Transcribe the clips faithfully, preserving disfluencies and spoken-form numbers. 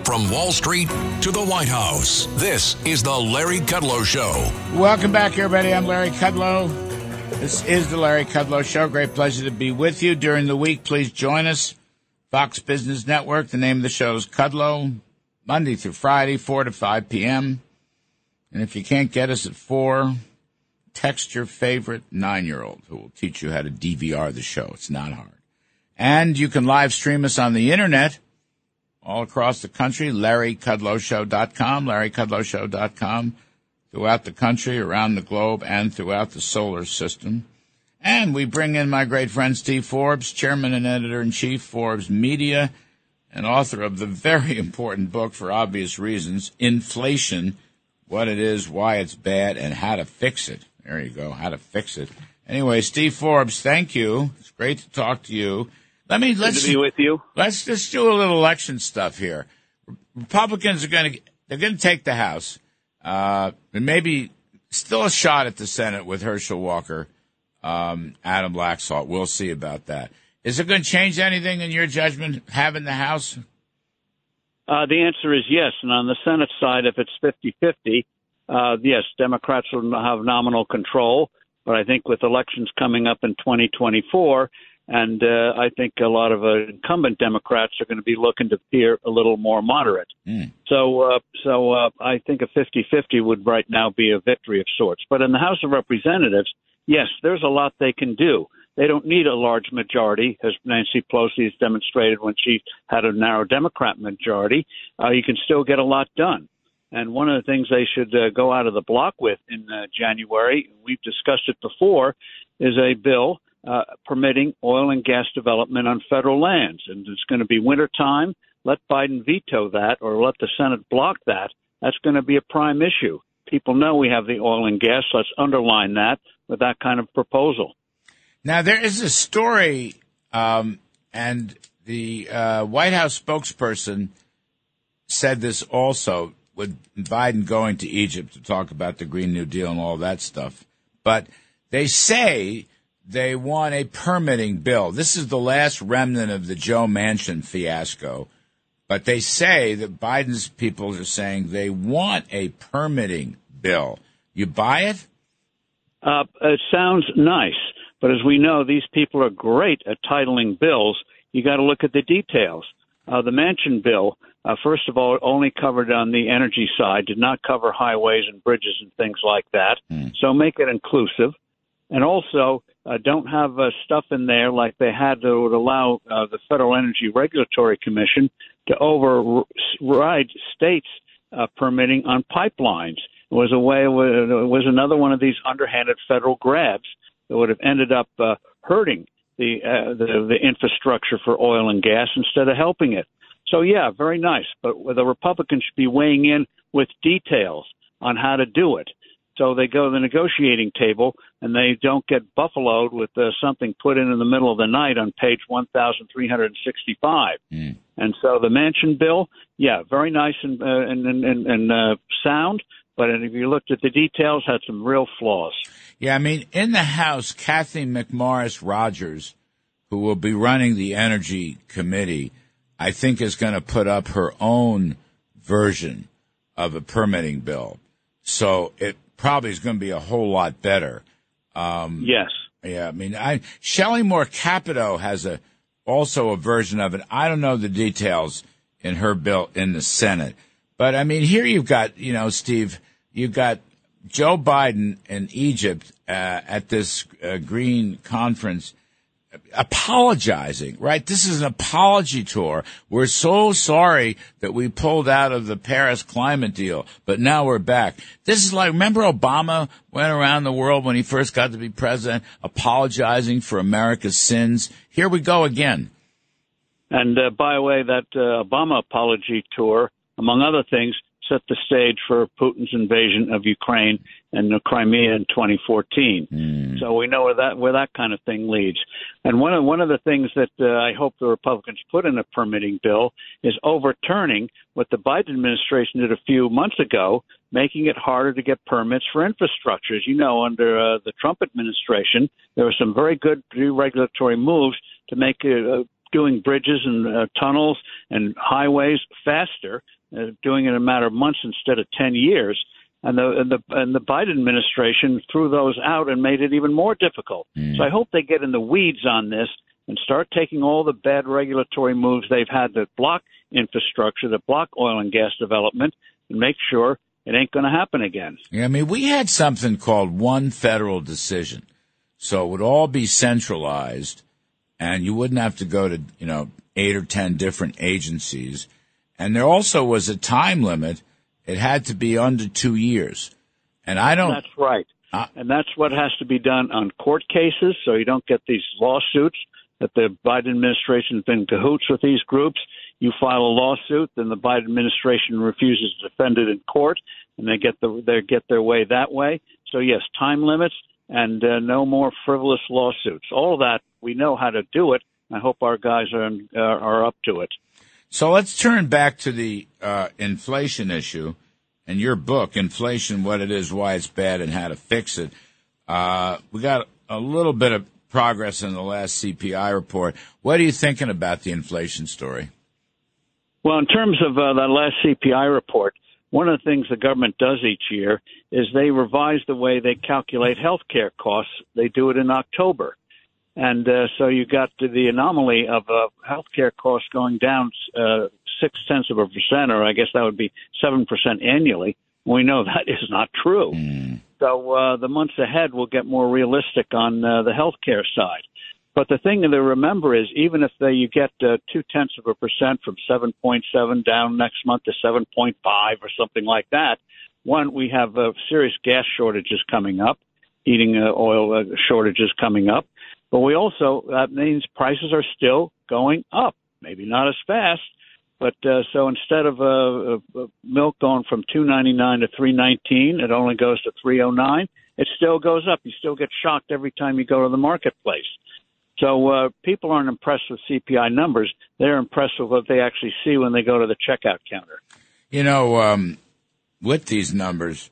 From Wall Street to the White House, this is the Larry Kudlow Show. Welcome back, everybody. I'm Larry Kudlow. This is the Larry Kudlow Show. Great pleasure to be with you. During the week, please join us. Fox Business Network. The name of the show is Kudlow, Monday through Friday, four to five p.m. And if you can't get us at four, text your favorite nine-year-old who will teach you how to D V R the show. It's not hard. And you can live stream us on the Internet all across the country, larry kudlow show dot com, larry kudlow show dot com, throughout the country, around the globe, and throughout the solar system. And we bring in my great friend Steve Forbes, chairman and editor-in-chief, Forbes Media, and author of the very important book, for obvious reasons, Inflation, What It Is, Why It's Bad, and How to Fix It. There you go, How to Fix It. Anyway, Steve Forbes, thank you. It's great to talk to you. Let me let's Good to be with you. Let's just do a little election stuff here. Republicans are going to they're going to take the House, uh, and maybe still a shot at the Senate with Herschel Walker, um, Adam Laxalt. We'll see about that. Is it going to change anything in your judgment having the House? Uh, the answer is yes. And on the Senate side, if it's fifty-fifty, uh, yes, Democrats will have nominal control. But I think with elections coming up in twenty twenty-four, and uh, I think a lot of uh, incumbent Democrats are going to be looking to appear a little more moderate. Mm. So uh, so uh, I think a fifty-fifty would right now be a victory of sorts. But in the House of Representatives, yes, there's a lot they can do. They don't need a large majority, as Nancy Pelosi has demonstrated when she had a narrow Democrat majority. Uh, you can still get a lot done. And one of the things they should uh, go out of the block with in uh, January, we've discussed it before, is a bill uh, permitting oil and gas development on federal lands. And it's going to be wintertime. Let Biden veto that or let the Senate block that. That's going to be a prime issue. People know we have the oil and gas. Let's underline that with that kind of proposal. Now, there is a story, um, and the uh, White House spokesperson said this also, with Biden going to Egypt to talk about the Green New Deal and all that stuff. But they say they want a permitting bill. This is the last remnant of the Joe Manchin fiasco. But they say that Biden's people are saying they want a permitting bill. You buy it? Uh, it sounds nice. But as we know, these people are great at titling bills. You got to look at the details. Uh, the Manchin bill, uh, first of all, only covered on the energy side, did not cover highways and bridges and things like that. Mm. So make it inclusive. And also uh, don't have uh, stuff in there like they had that would allow uh, the Federal Energy Regulatory Commission to override states' uh, permitting on pipelines. It was a way. It was another one of these underhanded federal grabs that would have ended up uh, hurting the, uh, the the infrastructure for oil and gas instead of helping it. So, yeah, very nice. But the Republicans should be weighing in with details on how to do it. So they go to the negotiating table and they don't get buffaloed with uh, something put in in the middle of the night on page one thousand three hundred sixty-five. Mm. And so the Manchin bill, yeah, very nice and, uh, and, and, and uh, sound. But if you looked at the details, had some real flaws. Yeah, I mean, in the House, Kathy McMorris Rogers, who will be running the Energy Committee, I think is going to put up her own version of a permitting bill. So it probably is going to be a whole lot better. Um, yes. Yeah, I mean, I, Shelley Moore Capito has a also a version of it. I don't know the details in her bill in the Senate. But, I mean, here you've got, you know, Steve, you've got Joe Biden in Egypt uh, at this uh, Green conference apologizing, right? This is an apology tour. We're so sorry that we pulled out of the Paris climate deal, but now we're back. This is like, remember Obama went around the world when he first got to be president apologizing for America's sins? Here we go again. And uh, by the way, that uh, Obama apology tour, among other things, set the stage for Putin's invasion of Ukraine and the Crimea in twenty fourteen. Mm. So we know where that where that kind of thing leads. And one of one of the things that uh, I hope the Republicans put in a permitting bill is overturning what the Biden administration did a few months ago, making it harder to get permits for infrastructure. As you know, under uh, the Trump administration, there were some very good regulatory moves to make it uh, doing bridges and uh, tunnels and highways faster, uh, doing it in a matter of months instead of ten years. And the, and the and the Biden administration threw those out and made it even more difficult. Mm. So I hope they get in the weeds on this and start taking all the bad regulatory moves they've had that block infrastructure, that block oil and gas development, and make sure it ain't going to happen again. Yeah, I mean, we had something called one federal decision. So it would all be centralized, and you wouldn't have to go to, you know, eight or ten different agencies. And there also was a time limit. It had to be under two years. And I don't... That's right. Uh, and that's what has to be done on court cases, so you don't get these lawsuits that the Biden administration has been in cahoots with these groups. You file a lawsuit, then the Biden administration refuses to defend it in court, and they get the they get their way that way. So, yes, time limits and uh, no more frivolous lawsuits. All of that, we know how to do it. I hope our guys are, uh, are up to it. So let's turn back to the uh, inflation issue and your book, Inflation, What It Is, Why It's Bad, and How to Fix It. Uh, we got a little bit of progress in the last C P I report. What are you thinking about the inflation story? Well, in terms of uh, that last C P I report, one of the things the government does each year is they revise the way they calculate health care costs. They do it in October. And uh, so you got to the anomaly of uh, healthcare costs going down uh, six tenths of a percent, or I guess that would be seven percent annually. We know that is not true. Mm. So uh, the months ahead will get more realistic on uh, the healthcare side. But the thing to remember is even if they, you get uh, two tenths of a percent from seven point seven down next month to seven point five or something like that, one, we have uh, serious gas shortages coming up, heating uh, oil uh, shortages coming up. But we also, that means prices are still going up, maybe not as fast. But uh, so instead of uh, uh, milk going from two ninety-nine to three nineteen, it only goes to three oh nine. It still goes up. You still get shocked every time you go to the marketplace. So uh, people aren't impressed with C P I numbers. They're impressed with what they actually see when they go to the checkout counter. You know, um, with these numbers,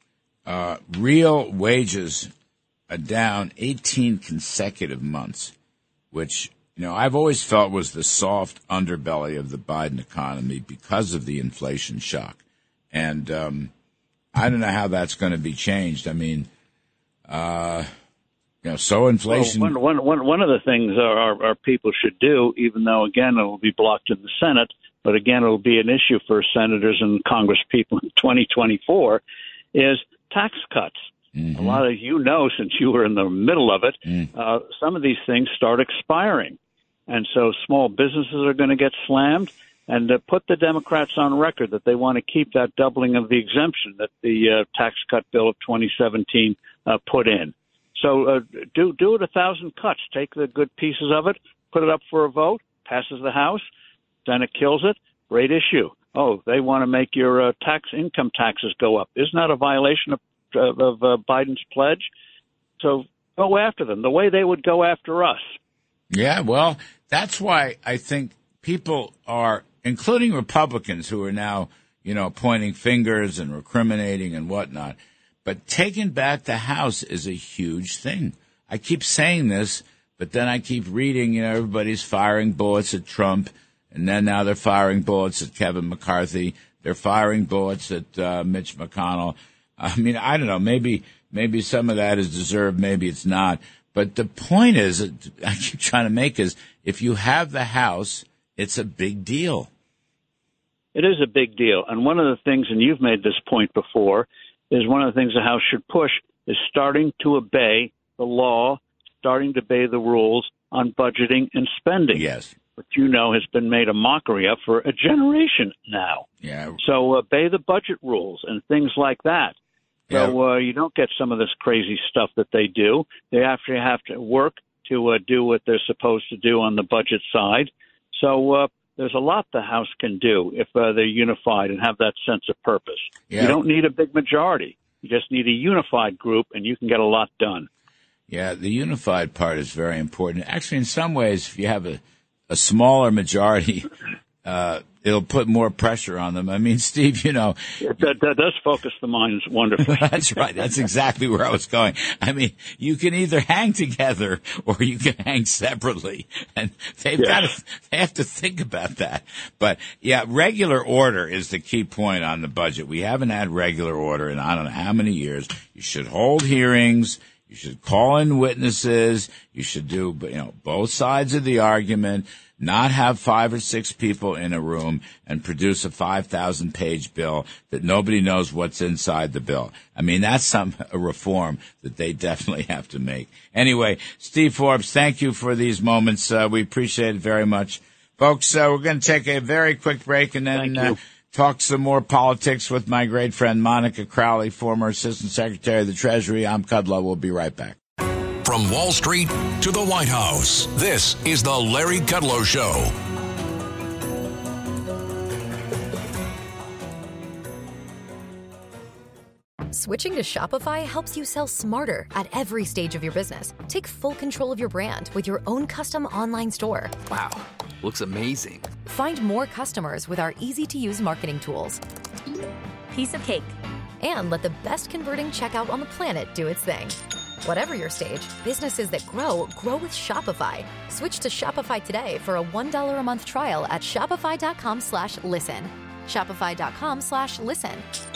uh, real wages are down eighteen consecutive months, which, you know, I've always felt was the soft underbelly of the Biden economy because of the inflation shock. And um, I don't know how that's going to be changed. I mean, uh, you know, so inflation. Well, one, one, one of the things our, our, our people should do, even though, again, it will be blocked in the Senate, but again, it will be an issue for senators and Congress people in twenty twenty-four, is tax cuts. Mm-hmm. A lot of you know, since you were in the middle of it, mm. uh, some of these things start expiring. And so small businesses are going to get slammed. And uh, put the Democrats on record that they want to keep that doubling of the exemption that the uh, tax cut bill of twenty seventeen uh, put in. So uh, do do it a thousand cuts. Take the good pieces of it, put it up for a vote, passes the House, Senate kills it. Great issue. Oh, they want to make your uh, tax income taxes go up. Isn't that a violation of of, of uh, Biden's pledge? So go after them the way they would go after us. Yeah, well, that's why I think people are, including Republicans who are now, you know, pointing fingers and recriminating and whatnot, but taking back the House is a huge thing. I keep saying this, but then I keep reading, you know, everybody's firing bullets at Trump, and then now they're firing bullets at Kevin McCarthy. They're firing bullets at uh, Mitch McConnell. I mean, I don't know. Maybe maybe some of that is deserved. Maybe it's not. But the point is, I keep trying to make is, if you have the House, it's a big deal. It is a big deal. And one of the things, and you've made this point before, is one of the things the House should push is starting to obey the law, starting to obey the rules on budgeting and spending. Yes. Which, you know, has been made a mockery of for a generation now. Yeah. So obey the budget rules and things like that. So yeah. uh, you don't get some of this crazy stuff that they do. They actually have to work to uh, do what they're supposed to do on the budget side. So uh, there's a lot the House can do if uh, they're unified and have that sense of purpose. Yeah. You don't need a big majority. You just need a unified group, and you can get a lot done. Yeah, the unified part is very important. Actually, in some ways, if you have a, a smaller majority, uh, it'll put more pressure on them. I mean, Steve, you know. That, that does focus the minds wonderfully. That's right. That's exactly where I was going. I mean, you can either hang together or you can hang separately. And they've yes. got to, they have to think about that. But yeah, regular order is the key point on the budget. We haven't had regular order in I don't know how many years. You should hold hearings. You should call in witnesses. You should do, you know, both sides of the argument. Not have five or six people in a room and produce a five thousand page bill that nobody knows what's inside the bill. I mean, that's some a reform that they definitely have to make. Anyway, Steve Forbes, thank you for these moments. Uh, we appreciate it very much. Folks, uh, we're going to take a very quick break and then uh, talk some more politics with my great friend Monica Crowley, former Assistant Secretary of the Treasury. I'm Kudlow. We'll be right back. From Wall Street to the White House, this is the Larry Kudlow Show. Switching to Shopify helps you sell smarter at every stage of your business. Take full control of your brand with your own custom online store. Wow, looks amazing. Find more customers with our easy-to-use marketing tools. Piece of cake. And let the best converting checkout on the planet do its thing. Whatever your stage, businesses that grow, grow with Shopify. Switch to Shopify today for a one dollar a month trial at shopify.com slash listen. Shopify.com slash listen.